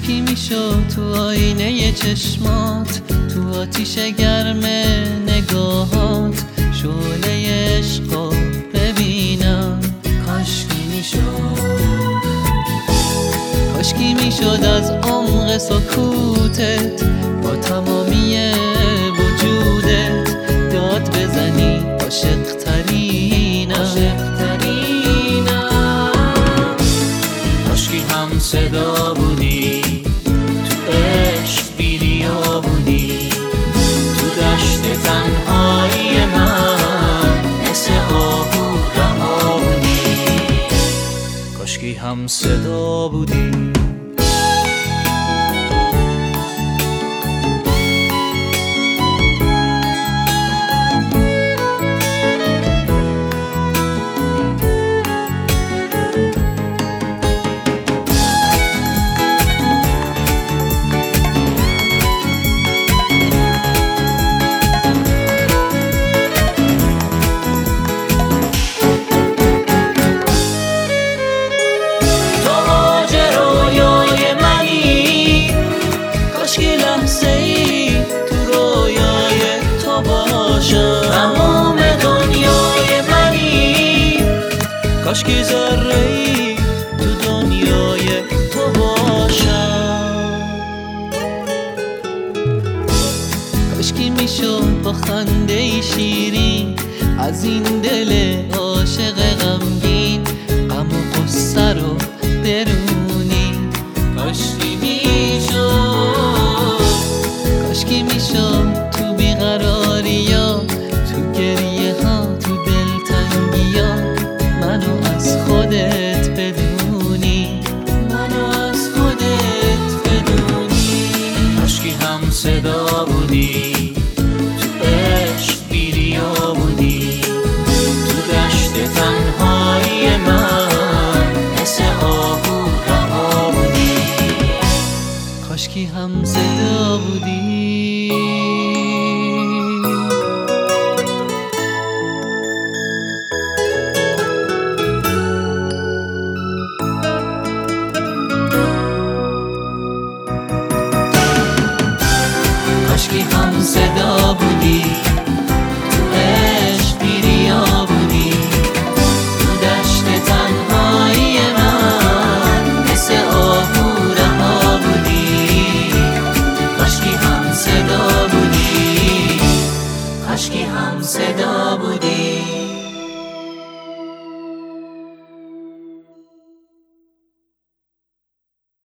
کاشکی میشد تو آینه چشمات، تو آتیش گرم نگاهات شعله عشقو ببینم. کاشکی میشد از عمق سکوتت با تمامی وجودت داد بزنی عاشق ترینم. کاشکی هم صدا بودی، تو عشق بیریا بودی، تو دشت تنهایی من مثل آهو رها بودی. کاشکی هم صدا بودی. تمام دنیای منی، کاشکی ذره‌ای تو دنیای تو باشم. کاشکی میشد با خنده شیرین از این دل عاشق غمگین غم و غصه رو برونی. کاشکی میشد تو بیقراریا، تو گریه ها، تو دلتنگیا منو از خودت بدونی. کاشکی هم صدا بودی، تو عشق بیریا بودی، تو دشت تنهایی من مثل آهو رها بودی. کاشکی هم صدا بودی. کاشکی هم صدا بودی، تو عشق بیریا بودی، تو دشت تنهایی من مثل آهو رها بودی. کاشکی هم صدا بودی، کاشکی هم صدا بودی.